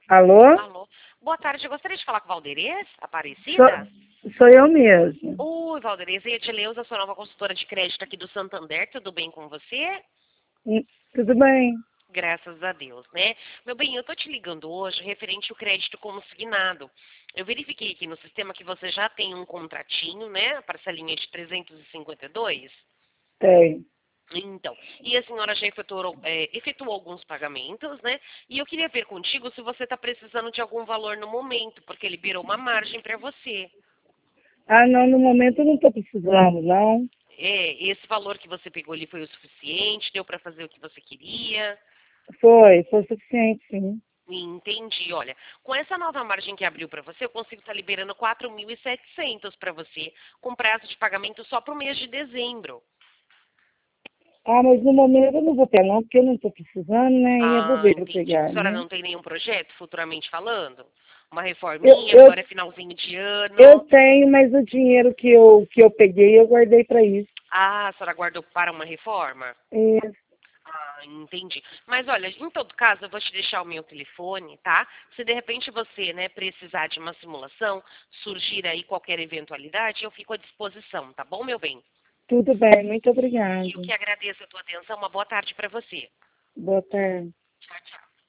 Alô? Alô. Boa tarde, eu gostaria de falar com Valderez, Aparecida? Sou eu mesmo. Oi, Valderez, e a Edileuza, sua nova consultora de crédito aqui do Santander, tudo bem com você? Tudo bem? Graças a Deus, né? Meu bem, eu tô te ligando hoje referente ao crédito consignado. Eu verifiquei aqui no sistema que você já tem um contratinho, né? A parcelinha de 352. Tem. Então, e a senhora já efetuou alguns pagamentos, né? E eu queria ver contigo se você está precisando de algum valor no momento, porque liberou uma margem para você. Ah, não, no momento eu não estou precisando, não. Esse valor que você pegou ali foi o suficiente? Deu para fazer o que você queria? Foi suficiente, sim. Entendi. Olha, com essa nova margem que abriu para você, eu consigo estar liberando 4.700 para você, com prazo de pagamento só para o mês de dezembro. Ah, mas no momento eu não vou pegar, não, porque eu não estou precisando, né? E é Ah, bobeira eu entendi. A pegar, senhora né? não tem nenhum projeto futuramente falando? Uma Eu, reforminha, eu, agora é finalzinho de eu ano. tenho, mas o dinheiro que eu peguei, eu guardei para isso. Ah, a senhora guardou para uma reforma? Isso. Ah, entendi. Mas olha, em todo caso, eu vou te deixar o meu telefone, tá? Se de repente você, né, precisar de uma simulação, surgir aí qualquer eventualidade, eu fico à disposição, tá bom, meu bem? Tudo bem, muito E eu obrigada. que agradeço a tua atenção. Uma boa tarde para você. Boa tarde. Tchau, tchau.